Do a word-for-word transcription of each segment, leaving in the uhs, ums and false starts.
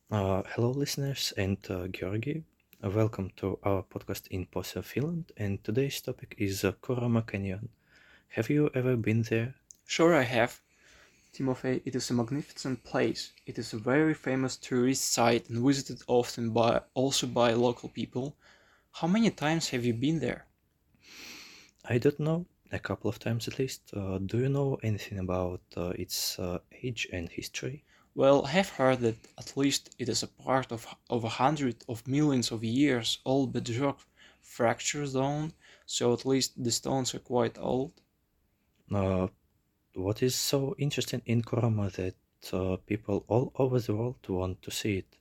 Uh, hello, listeners, and uh, Georgi. Uh, welcome to our podcast in Poso, Finland. And today's topic is uh, Kurama Canyon. Have you ever been there? Sure, I have. Timofey, it is a magnificent place. It is a very famous tourist site and visited often by also by local people. How many times have you been there? I don't know, a couple of times at least. Uh, do you know anything about uh, its uh, age and history? Well, I have heard that at least it is a part of of a hundred of millions of years old bedrock fracture zone, so at least the stones are quite old. Uh, what is so interesting in Kurama that uh, people all over the world want to see it?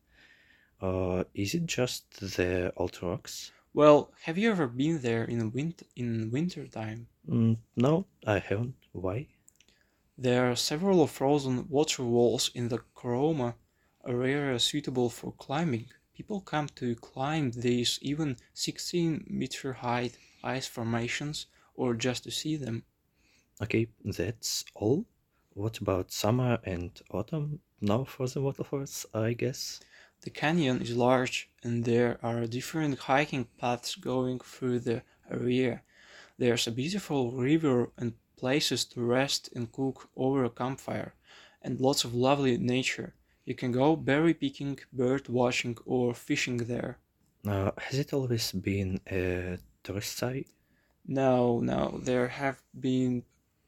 Uh, is it just the old rocks? Well, have you ever been there in winter in winter time? Mm, no, I haven't. Why? There are several frozen waterfalls in the Koroma area suitable for climbing. People come to climb these even sixteen meter high ice formations or just to see them. Okay, that's all. What about summer and autumn? No frozen waterfalls, I guess. The canyon is large and there are different hiking paths going through the area. There's a beautiful river and places to rest and cook over a campfire, and lots of lovely nature. You can go berry picking, bird watching, or fishing there. Uh, has it always been a tourist site? No, no, there have been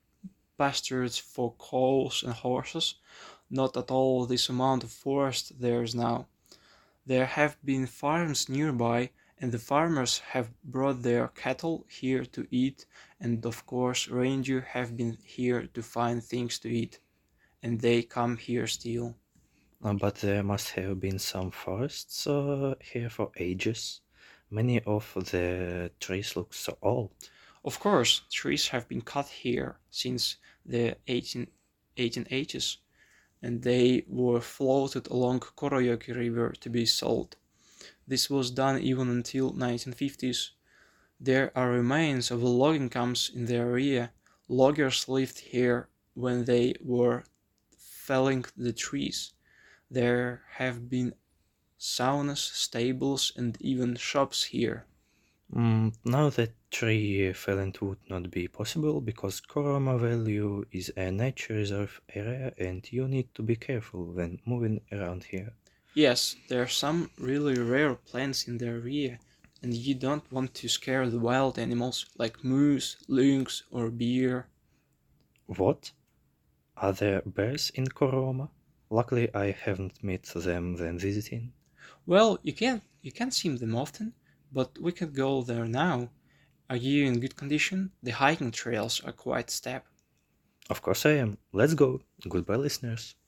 pastures for cows and horses, not at all this amount of forest there is now. There have been farms nearby, and the farmers have brought their cattle here to eat, and of course reindeer have been here to find things to eat, and they come here still. Uh, but there must have been some forests uh, here for ages. Many of the trees look so old. Of course, trees have been cut here since the eighteen, eighteen eighties, and they were floated along Korojoki River to be sold. This was done even until nineteen fifties. There are remains of the logging camps in the area. Loggers lived here when they were felling the trees. There have been saunas, stables, and even shops here. Mm, now that tree felling would not be possible because Kurama Valley is a nature reserve area and you need to be careful when moving around here. Yes, there are some really rare plants in the area, and you don't want to scare the wild animals like moose, lynx, or bear. What? Are there bears in Kurama? Luckily, I haven't met them when visiting. Well, you can't you can't see them often, but we could go there now. Are you in good condition? The hiking trails are quite steep. Of course I am. Let's go. Goodbye, listeners.